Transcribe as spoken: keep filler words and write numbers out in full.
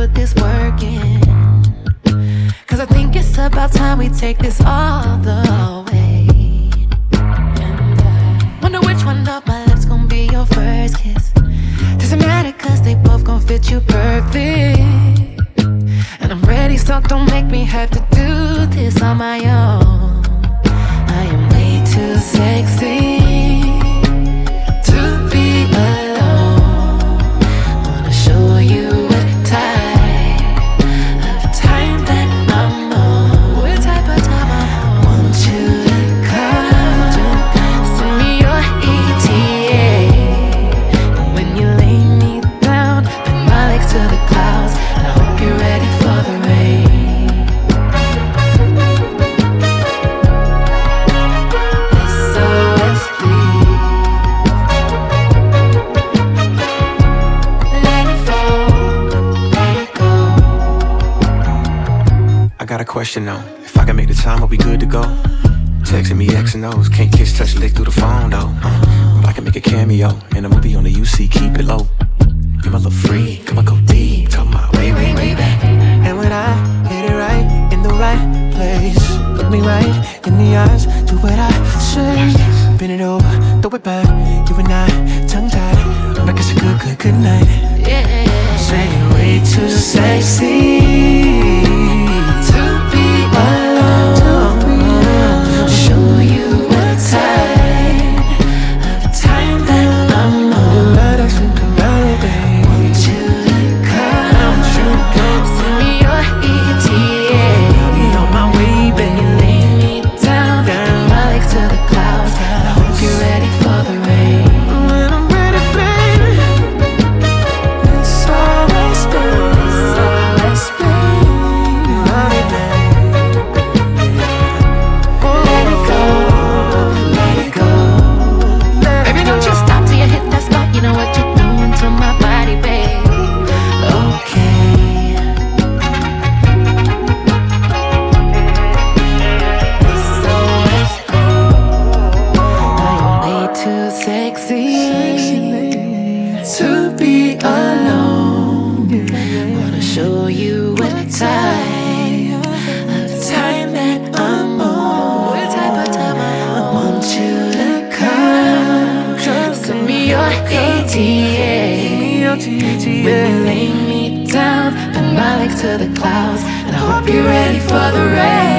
put this work in. Cause I think it's about time we take this all the way. And I wonder which one of my lips gon' be your first kiss. Doesn't matter cause they both gon' fit you perfect. And I'm ready, so don't make me have to do this on my own. I am way too sexy to be alone. Wanna show you what type of time that I'm on. What type of time I'm on. Want you to come, send me your E T A. And when you lay me down, put my legs to the clouds, and I hope you're ready for the rain. I got a question though. If I can make the time, are we good to go? Texting me X and O's, can't kiss, touch, lick through the phone though. Uh, but I can make a cameo in a movie on the U C, keep it low. You my little freak, I'ma go deep, talking my way, way, way back. And when I hit it right, in the right place, look me right in the eyes, do what I say. Bend it over, throw it back, you and I, tongue tied, like it's a good, good, good night. Yeah. Say you're way too sexy to be alone. Wanna show you what type of time that I'm on. What type of time I'm on. Want you to come, send me your E T A. When you lay me down, put my legs to the clouds, and I hope you're ready for the rain.